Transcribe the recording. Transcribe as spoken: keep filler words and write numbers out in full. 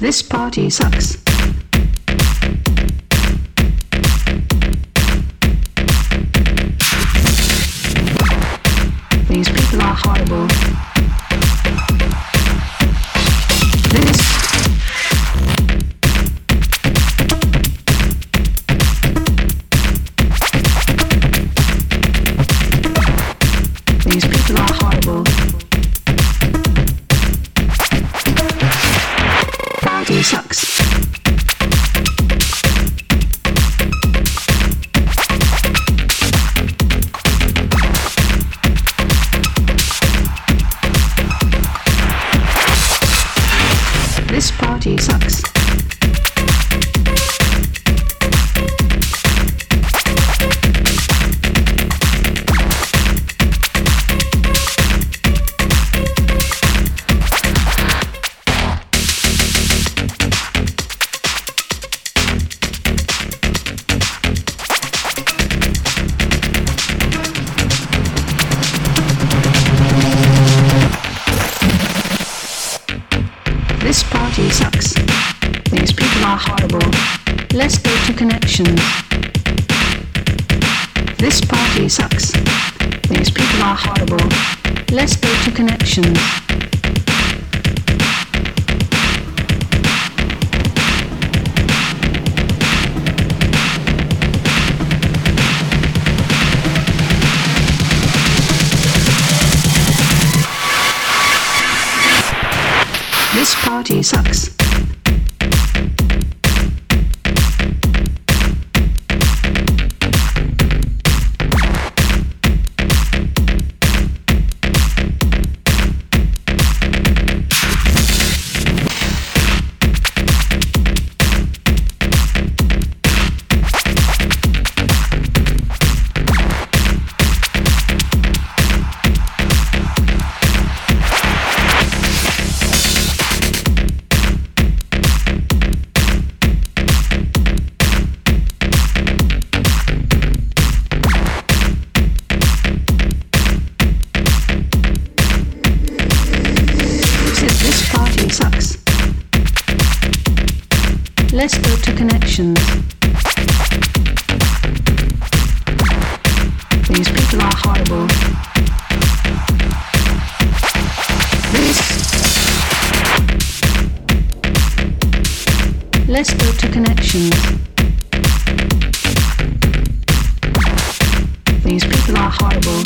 This party sucks. These people are horrible. This These people are horrible. Party sucks. This party sucks. This party sucks. These people are horrible. Let's go to connections. This party sucks. These people are horrible. Let's go to connections. This party sucks. This party sucks. Let's go to connections. These people are horrible. This. Let's go to connections. These people are horrible.